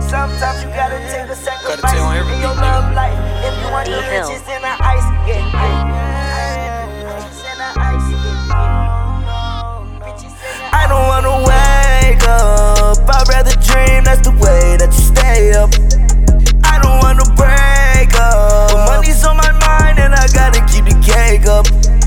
Sometimes you gotta take a sacrifice in your love life. If you want the riches in the ice, I don't wanna wake up, I'd rather dream, that's the way that you stay up. I don't wanna break up, but money's on my mind and I gotta keep the cake up.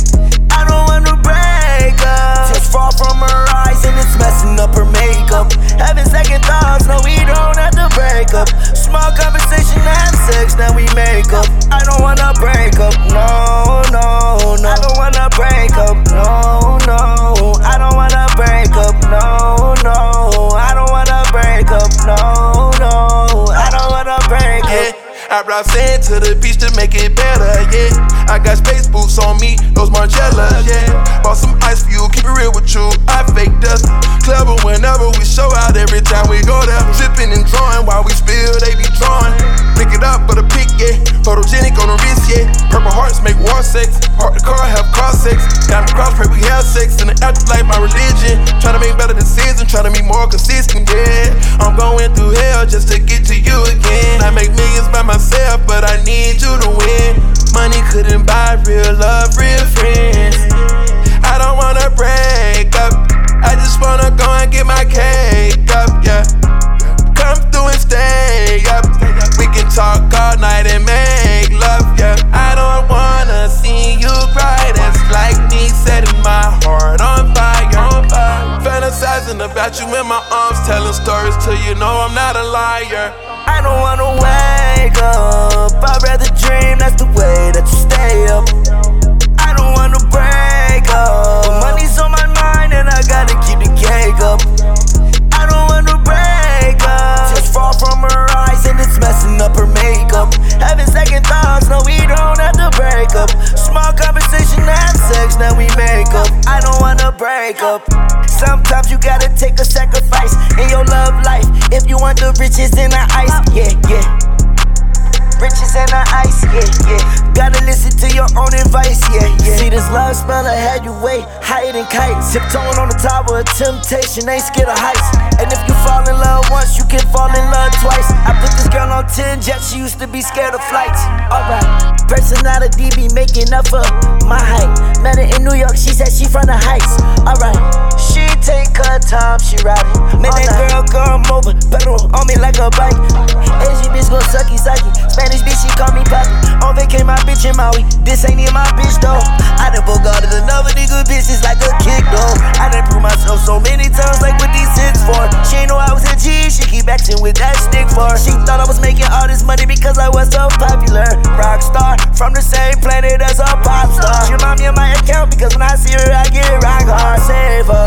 I don't wanna break up, tears fall from her eyes and it's messing up her makeup. Having second thoughts, no we don't have to break up. Small conversation, have sex, now we make up. I don't wanna break up, no, no, no. I don't wanna break up, no, no. I don't wanna break up, no, no. I don't wanna break up, no, no. I don't wanna break up. I brought sand to the beach to make it better, yeah. I got space boots on me, those Margielas, yeah. Bought some ice for you, keep it real with you, I fake dust. Clever whenever we show out, every time we go there. Dripping and drawing, while we spill, they be drawing. Pick it up for the pick, yeah. Photogenic on the wrist, yeah. Purple hearts make war sex. Park the car, have car sex. Got the cross, pray we have sex. In the afterlife, my religion. Tryna make better decisions, tryna be more consistent, yeah. I'm going through hell just to get to you again. I make millions by myself, but I need you to win. Money couldn't buy real love, real friends. I don't wanna break up, I just wanna go and get my cake up, yeah. Come through and stay up, we can talk all night and make love, yeah. I don't wanna see you cry, that's like me setting my heart on fire. Fantasizing about you in my arms, telling stories till you know I'm not a liar. I don't wanna wake up, I'd rather dream, that's the way that you stay up. I don't wanna break up, but money's on my mind and I gotta keep the cake up. I don't wanna break up, tears fall from her eyes and it's messing up her makeup. Having second thoughts, no we don't have to break up. Small conversation, have sex, now we make up. I don't wanna break up. Sometimes you gotta take a sacrifice in your love life. If you want the riches in the ice, yeah, yeah. Riches in the ice, yeah, yeah. Gotta listen to your own advice, yeah, yeah. See this love spell, I had you way higher than kites. Tiptoeing on the top of a temptation, ain't scared of heights. And if you fall in love once, you can fall in love twice. I put this girl on 10 jets, she used to be scared of flights. Alright, personality be making up for my height. Met her in New York, she said she from the heights. Alright, she take her time, she ride it. Man, that girl come over, pedal on me like a bike. Asian bitch gon' sucky. Spanish bitch, she call me papi. On vacay, my bitch in Maui. This ain't even my bitch though. I done bogarted another nigga bitch, it's like a kick though. I done proved myself so many times, like what these hits for. She ain't know I was a G, she keep acting with that stick for. She thought I was making all this money because I was so popular. Rockstar, from the same planet as a pop star. She remind me of my account because when I see her, I get rock hard. Save her,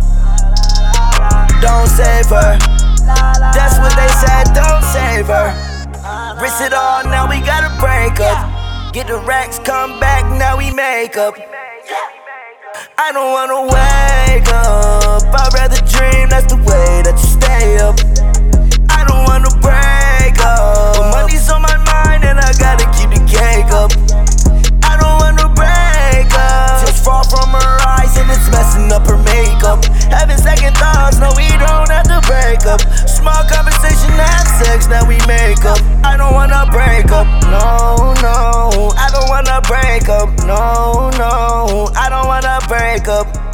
don't save her. That's what they said, don't save her. Risk it all, now we gotta break up. Get the racks, come back, now we make up. I don't wanna wake up, I'd rather dream, that's the way that you stay up. I don't wanna break up, but money's on my mind and I gotta keep the cake up. I don't wanna break up, tears fall from her eyes and it's messing up her makeup. Having second thoughts, no we don't have to break up. Small conversation, have sex, now we make up. I don't wanna break up, no, no. I don't wanna break up, no, no. I don't wanna break up.